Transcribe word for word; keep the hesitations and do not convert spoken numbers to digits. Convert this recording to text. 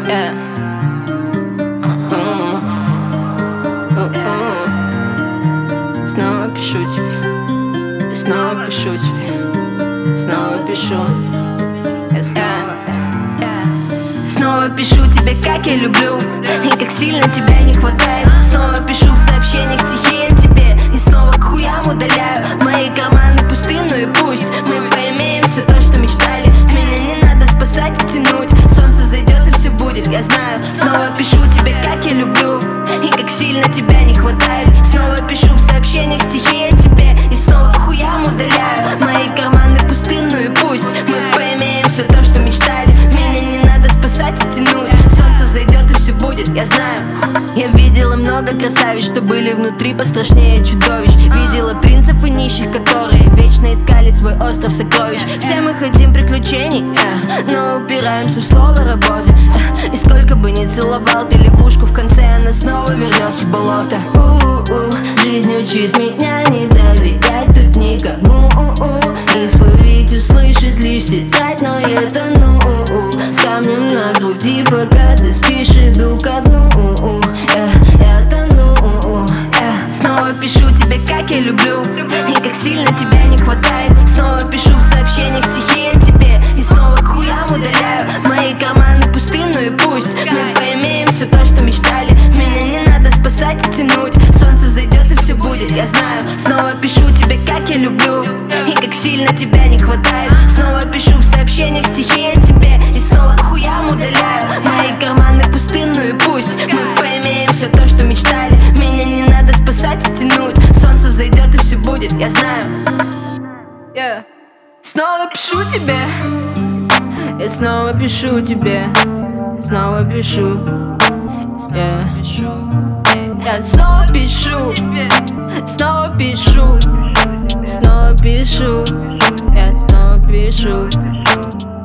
Yeah. Mm. Mm-mm. Снова пишу тебе, снова пишу тебе, снова пишу. Я снова, yeah. Снова пишу тебе, как я люблю, и как сильно тебя не хватает. Снова пишу в сообщениях стихи о тебе, и снова к хуям удаляю мои карманы пустынную, и пусть мы поимеем все то, что мечтали. Меня не надо спасать и тянуть, солнце взойдет и все будет, я знаю. Снова пишу тебе, как я люблю, и как сильно тебя не хватает. Снова пишу в сообщениях стихи о тебе, и снова к хуям удаляю мои карманы пустынную, и пусть мы поимеем все то, что мечтали. Меня не надо спасать и тянуть, солнце взойдет и все будет, я знаю. Я видела много красавиц, что были внутри пострашнее чудовищ. Видела принцев и нищих, которые вечно искали свой остров сокровищ. Все мы хотим приключений, э, но упираемся в слово работа, э, и сколько бы ни целовал ты лягушку, в конце она снова вернется в болото. У-у-у, жизнь учит меня не доверять тут никому. Исповедь услышит лишь тетрадь, но я тону с камнем на груди, пока ты спишь, иду ко дну. Я, я тону. Снова пишу тебе, как я люблю, и как сильно тебя не хватает. Снова пишу в сообщениях стихи о тебе, и снова к хуям удаляю мои карманы пустынную, и пусть мы поимеем все то, что мечтали. Меня не надо спасать и тянуть, солнце взойдет и все будет, я знаю. Снова пишу тебе, как я люблю, и как сильно тебя не хватает. Снова пишу в сообщениях стихи о тебе, и снова к хуям удаляю мои карманы пустынную, и пусть мы поимеем все то, что мечтали. Меня не надо спасать и тянуть, солнце взойдет и все будет, я знаю. Yeah. Снова пишу тебе, я снова пишу тебе, снова пишу. Yeah. Я снова пишу, снова пишу, снова пишу, я снова пишу.